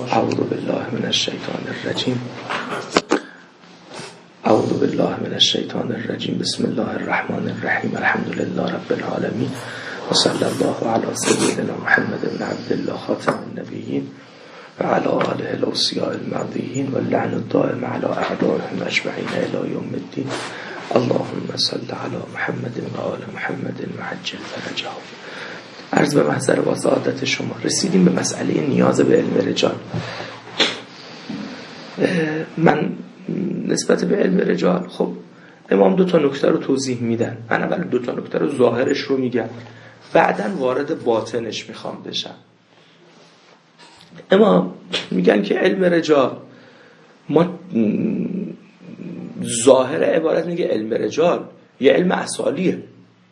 اعوذ بالله من الشیطان الرجیم. اعوذ بالله من الشیطان الرجیم. بسم الله الرحمن الرحیم. الحمد لله رب العالمین و صلی الله علی سیدنا محمد بن عبد الله خاتم النبیین و علی آله الاوصیاء المرضیین و اللعن الدائم علی اعدائهم اجمعین الی یوم الدین. اللهم صل علی محمد و آل محمد و عجل فرجهم. عرض به محضر و سعادت شما رسیدیم به مسئله نیاز به علم رجال. من نسبت به علم رجال، خب امام دو تا نکته رو توضیح میدن. من اول دو تا نکته رو ظاهرش رو میگم، بعدن وارد باطنش میخوام بشم. امام میگن که علم رجال، ما ظاهر عبارت میگه علم رجال یه علم اصالیه،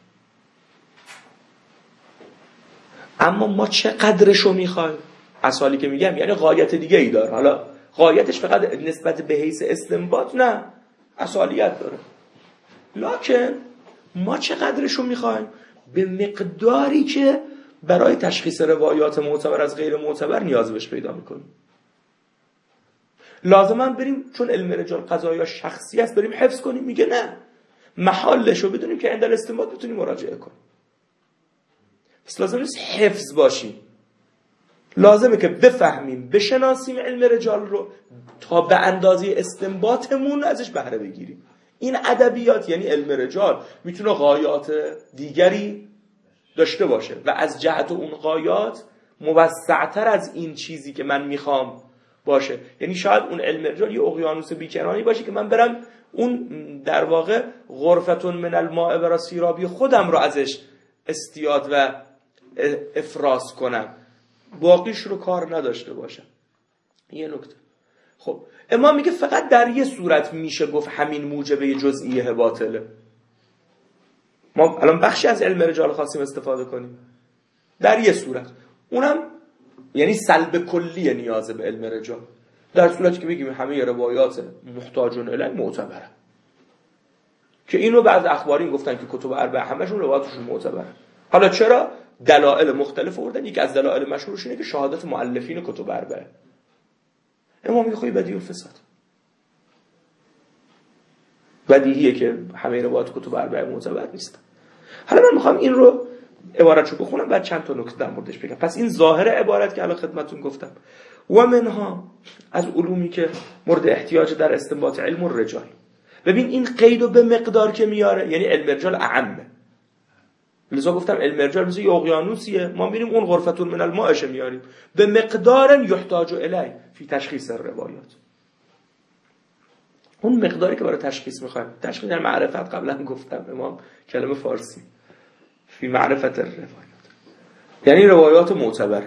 اما ما چه قدرشو میخوایم؟ اصالی که میگم یعنی غایت دیگه ای داره. حالا غایتش فقط نسبت به حیث استنباط نه، اصالیت داره. لکن ما چه قدرشو میخوایم؟ به مقداری که برای تشخیص روایات معتبر از غیر معتبر نیاز بهش پیدا میکنیم. لازماً بریم چون علم رجال قضایا شخصی است بریم حفظ کنیم؟ میگه نه، محلشو بدونیم که عند الاستنباط بتونیم مراجعه کنیم. پس لازم نیست حفظ باشیم، لازمه که بفهمیم، بشناسیم علم رجال رو تا به اندازه استنباطمون ازش بهره بگیریم. این ادبیات یعنی علم رجال میتونه غایات دیگری داشته باشه و از جهت اون غایات موسع‌تر از این چیزی که من میخوام باشه. یعنی شاید اون علم رجال یه اقیانوس بیکرانی باشه که من برم اون در واقع غرفتون من الماء برا سیرابی خودم رو ازش استیاد و افراز کنم، باقیش رو کار نداشته باشم. یه نکته. خب امام میگه فقط در یه صورت میشه گفت همین موجبه جزئیه باطله. ما الان بخشی از علم رجال خواستیم استفاده کنیم در یه صورت، اونم یعنی سلب کلی نیاز به علم رجال، در صورتی که بگیم همه روایات محتاجون الیه معتبره، که اینو بعض اخبارین گفتن که کتب اربعه همشون روایاتشون معتبره. حالا چرا؟ دلایل مختلف آوردن. یکی از دلایل مشهورش اینه که شهادت مؤلفین کتب اربعه. امام میگه خب بدیهی الفساد، بدیهیه که همه روایات کتب اربعه معتبر نیست. حالا من میخوام این رو عبارتشو بخونم بعد چند تا نکته در موردش بگم. پس این ظاهر عبارت که الان خدمتتون گفتم. و منها، از علومی که مورد احتیاج در استنباط علم الرجال. ببین این قیدو به مقدار که میاره یعنی علم رجال اعمه. لذا گفتم علم رجال مثل یه اقیانوسیه، ما میریم اون غرفتون من الماءش میاریم به مقدار یحتاج الیه فی تشخیص الروایات. اون مقداری که برای تشخیص میخوایم. تشخیص در معرفت قبلا گفتم امام کلمه فارسی فی معرفت الروایات یعنی روایات معتبره.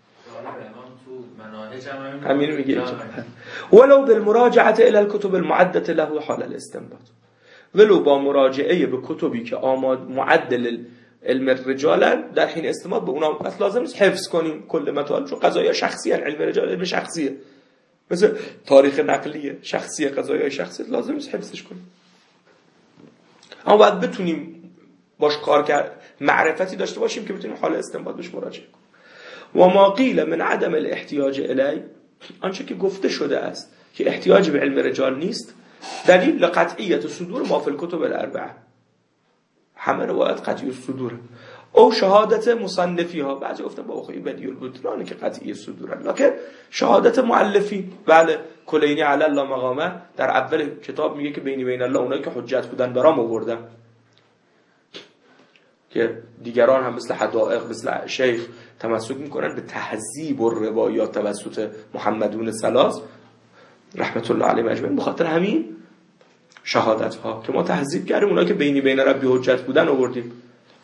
همین میگه ولو بالمراجعه الی الكتب المعده له حال الاستنباط، ولو با مراجعه به کتبی که معدل علم الرجال در حین استنباط به اونا. پس لازم نیست حفظ کنیم کل مطالب، چون قضایا شخصی علم الرجال علم شخصیه، مثل تاریخ نقلیه شخصیه، قضایا شخصی لازم نیست حفظش کنیم، اما باید بتونیم باش کار کرد، معرفتی داشته باشیم که بتونیم حال استنباط بهش مراجعه کنیم. و ما قیل من عدم الاحتیاج الی، آنچه که گفته شده است که احتیاج به علم رجال نیست، دلیل لقطعیت صدور ما فی الکتب الاربعه، همه روایت قطعی الصدور، او شهادت مصنفیها. بعضی گفتن با خیلی بدیع البطلان که قطعی صدورن، لکن شهادت مؤلفین، بله کلینی علی الله مقامه در اول کتاب میگه که بین الله اونایی که حجت بودن برام آوردن، که دیگران هم مثل حدائق مثل شیخ تمسک میکنن به تهذیب الروایات توسط محمدون ثلاث رحمت الله علیهم اجمعین، بخاطر همین شهادت ها که ما تهذیب کردیم اونایی که بین ربی حجت بودن آوردیم.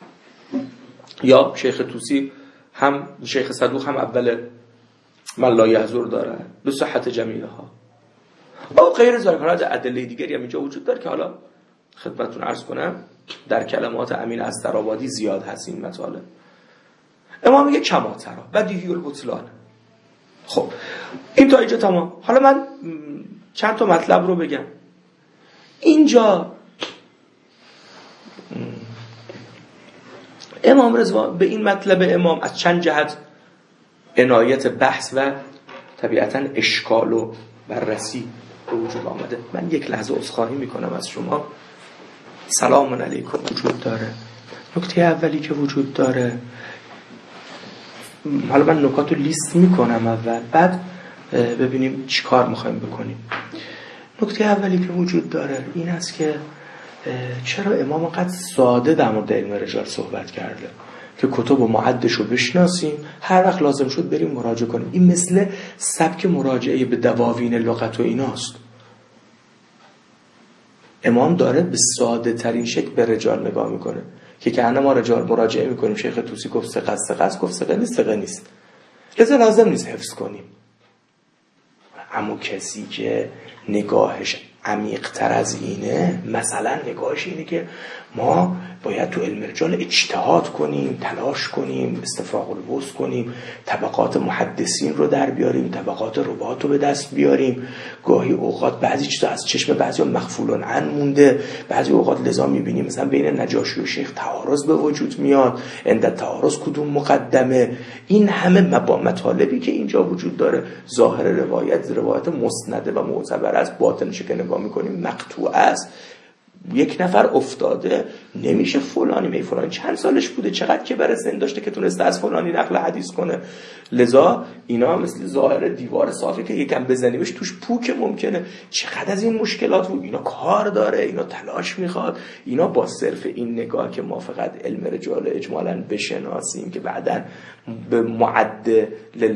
یا شیخ طوسی هم شیخ صدوق هم اول من لا یحضر داره به صحت جمیله ها او غیر ذالک. ادله دیگری هم اینجا وجود داره که حالا خدمتتون عرض کنم در کلمات امین استرآبادی زیاد هست این مطالب. امام میگه کما ترا بدیهی البطلان. خب این تا اینجا تمام. حالا من چند تا مطلب رو بگم اینجا. امام رضا به این مطلب امام از چند جهت عنایت بحث و طبیعتاً اشکال و بررسی به وجود آمده. من یک لحظه عذرخواهی میکنم از شما. سلام علیکم وجود داره. نکته اولی که وجود داره، حالا من نکاتو لیست میکنم اول، بعد ببینیم چی کار میخوایم بکنیم. نکته اولی که وجود داره این است که چرا امام قد ساده در مورد علم رجال صحبت کرده که کتب و معدش رو بشناسیم، هر وقت لازم شد بریم مراجعه کنیم. این مثل سبک مراجعه به دواوین لغت و ایناست. امام داره به ساده ترین شکل به رجال نگاه میکنه که ما رجال مراجعه میکنیم، شیخ توسی گفت ثقه است، گفت ثقه نیست، لذا لازم نیست حفظ کنیم. اما کسی که نگاهش عمیق‌تر از اینه، مثلا نگاهش اینه که ما باید تو علم رجال اجتهاد کنیم، تلاش کنیم، استفراغ الوسع کنیم، طبقات محدثین رو در بیاریم، طبقات روات رو به دست بیاریم. گاهی اوقات بعضی چیزا از چشم بعضیا مغفولن عن مونده، بعضی اوقات لذا میبینیم مثلا بین نجاشی و شیخ تعارض به وجود میاد، عند تعارض کدوم مقدمه. این همه مطالبی که اینجا وجود داره، ظاهر روایت مسنده و معتبر است، باطنش که نگاه میکنیم مقطوع است. یک نفر افتاده، نمیشه فلانی چند سالش بوده، چقدر که بر سن داشته که تونسته از فلانی نقل حدیث کنه. لذا اینا مثل ظاهر دیوار صافی که یکم بزنیمش توش پوک ممکنه. چقدر از این مشکلات بود. اینا کار داره، اینا تلاش میخواد. اینا با صرف این نگاه که ما فقط علم رجال اجمالاً بشناسیم که بعداً به معد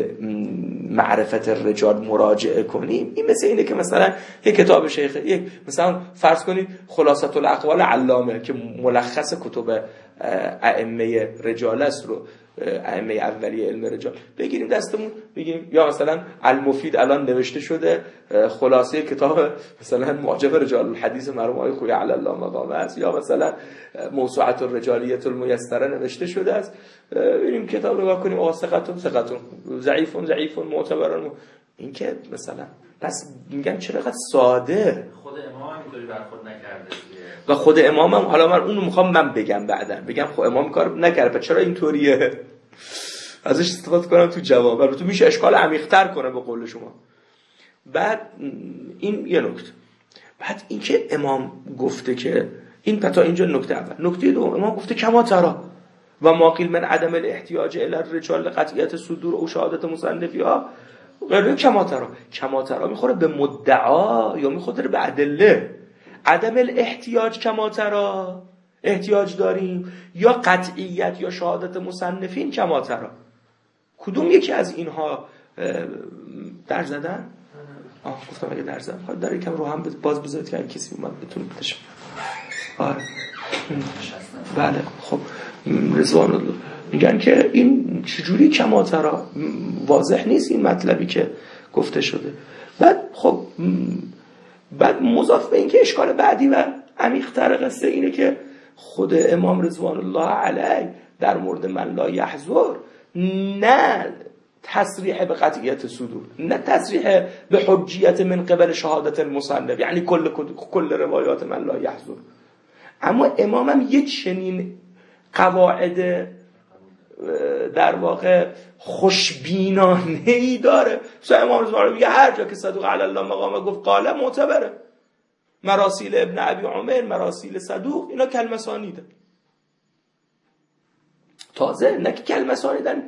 معرفت رجال مراجعه کنیم، این مثل اینه که مثلا یک کتاب شیخ، یک مثلا فرض کنید خلاصه الاقوال علامه که ملخص کتب ائمه رجال است رو، ائمه اولیه علم رجال بگیریم دستمون بگیم، یا مثلا المفید الان نوشته شده خلاصه کتاب مثلا معجم رجال الحدیث مرحوم آقای خویی علی الله مقامه است، یا مثلا موسوعه الرجالیه المیسره نوشته شده است. ببینیم کتاب رو نگاه کنیم، ثقتون ضعیفون معتبرون. این که مثلا پس میگم چرا قد ساده. خود امام هم اینطوری برخورد نکرده و خود امام هم، حالا من اونو میخوام من بگم بعداً، بگم خب امام کار نکرده چرا اینطوریه، ازش استفاده کنم تو جواب. البته میشه اشکال عمیق‌تر کنه به قول شما. بعد این یه نکته. بعد این که امام گفته که این تا اینجا نکته اول. نکته دوم، امام گفته کما ترا و ما قیل من عدم الاحتیاج الی الرجال قطعیت صدور او شهادت مصنفی‌ها غیر کما ترا میخوره به مدعا یا میخوره به ادله. عدم الاحتیاج کما ترا، احتیاج داریم، یا قطعیت یا شهادت مصنفین کما ترا. کدوم یکی از اینها در زدن؟ گفتم اگه در زدن خواهد در یکم رو هم باز بذارید که کسی اومد بتونه بتشه. آره بله. خب رضوان الله میگن که این چجوری کما ترا، واضح نیست این مطلبی که گفته شده. بعد خب بعد مضاف به این که اشکال بعدی و عمیق‌تر قصه اینه که خود امام رضوان الله علیه در مورد من لا یحضر نه تصریح به قطعیت صدور، نه تصریح به حجیت من قبل شهادت المصنف، یعنی کل روایات من لا یحضر. اما امامم یه چنین قواعد در واقع خوشبینانه‌ای داره. مثلا امام رضوان الله میگه هر جا که صدوق علی الله مقامه گفت قاله معتبره. مراسیل ابن ابی عمر، مراسیل صدوق، اینا کلمه ثانیده. تازه نه که کلمه ثانیدن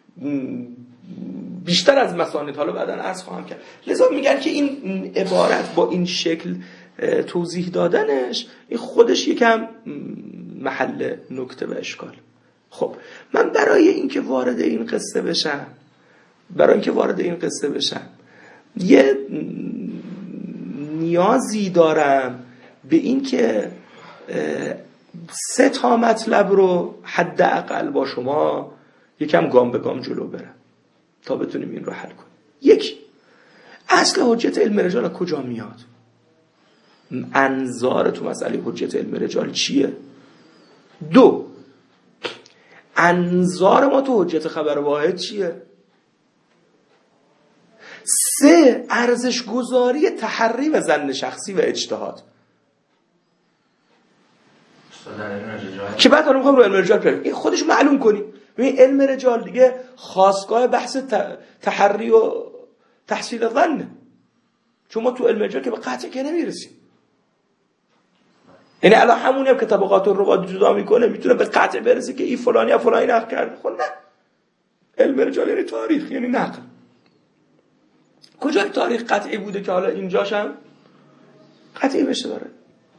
بیشتر از مسانید، حالا بعداً عرض خواهم کرد. لذا میگن که این عبارت با این شکل توضیح دادنش این خودش یکم محل نکته و اشکال. خب من برای اینکه وارد این قصه بشم یه نیازی دارم به این که 3 تا مطلب رو حداقل با شما یکم گام به گام جلو برم تا بتونیم این رو حل کنیم. 1. اصل حجت علم رجال از کجا میاد؟ انظار تو مسئله حجت علم رجال چیه؟ 2. انظار ما تو حجت خبر واحد چیه؟ 3. ارزش گذاری تحری و ظن شخصی و اجتهاد که بعد حالا میخوام رو علم رجال بریم. این خودش معلوم کنیم. ببین علم رجال دیگه خاستگاه بحث تحری و تحصیل ظنه، چون ما تو علم رجال که به قطع که نمیرسیم. یعنی الان همونی هم که طبقات الروات جدا میکنه میتونه به قطع برسه که این فلانی یا فلانی نقل کرده. خب نه، علم رجال یعنی تاریخ، یعنی نقل. کجای تاریخ قطعی بوده که حالا اینجاش هم قطعی بشه داره؟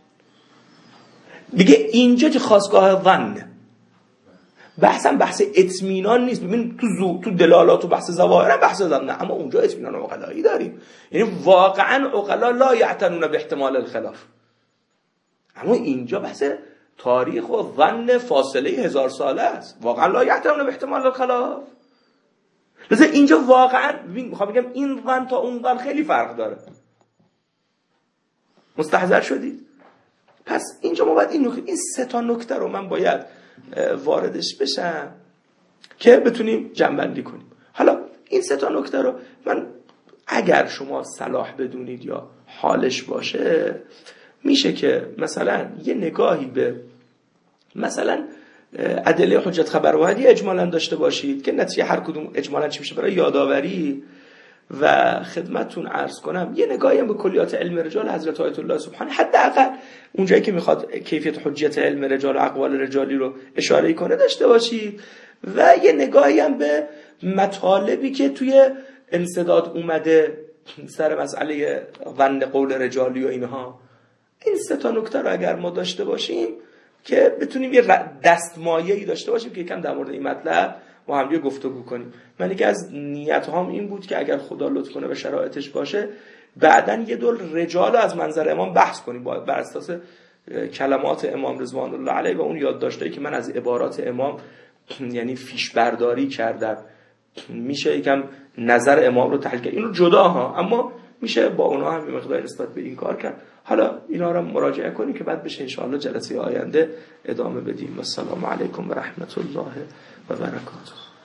دیگه اینجا که خاستگاه ظنه، بحث اطمینان نیست. ببین تو دلالات و بحث ظواهر هم بحث ظنه، اما اونجا اطمینان عقلایی داریم. یعنی واقعا عقلا لا یعتنون به احتمال الخلاف. اما اینجا بحث تاریخ و ظن فاصله 1000 ساله است، واقعا لا یعتنون به احتمال الخلاف. لذا اینجا واقعا میخوام بگم این ظن تا اون ظن خیلی فرق داره. مستحضر شدید؟ پس اینجا ما باید این 3 تا نکته رو من باید واردش بشم که بتونیم جمع‌بندی کنیم. حالا این 3 تا نکته رو من اگر شما صلاح بدونید یا حالش باشه، میشه که مثلا یه نگاهی به مثلا ادله حجت خبر واحدی اجمالاً داشته باشید که نتیجه هر کدوم اجمالاً چی میشه برای یادآوری. و خدمتتون عرض کنم یه نگاهی هم به کلیات علم رجال حضرت آیت الله سبحانی، حداقل اونجایی که میخواد کیفیت حجیت علم رجال و اقوال رجالی رو اشاره کنه داشته باشید. و یه نگاهی هم به مطالبی که توی انسداد اومده سر مسئله ظن قول رجالی و اینها. این 3 تا نکته رو اگر ما داشته باشیم که بتونیم یه دستمایه‌ای داشته باشیم که یکم در مورد این مطلب با هم دیگه گفتگو کنیم. من یکی از نیت‌هام این بود که اگر خدا لطف کنه به شرایطش باشه بعدن یه دور رجال از منظر امام بحث کنیم بر اساس کلمات امام رضوان الله علیه و اون یادداشتایی که من از عبارات امام یعنی فیش برداری کردم. میشه یکم نظر امام رو تحلیل کرد، این رو جدا ها، اما میشه با اونا هم مقدار نسبت به این کار کرد. حالا اینا رو مراجعه کنیم که بعد بشه انشاءالله جلسه آینده ادامه بدیم. و السلام علیکم و رحمت الله و برکاته.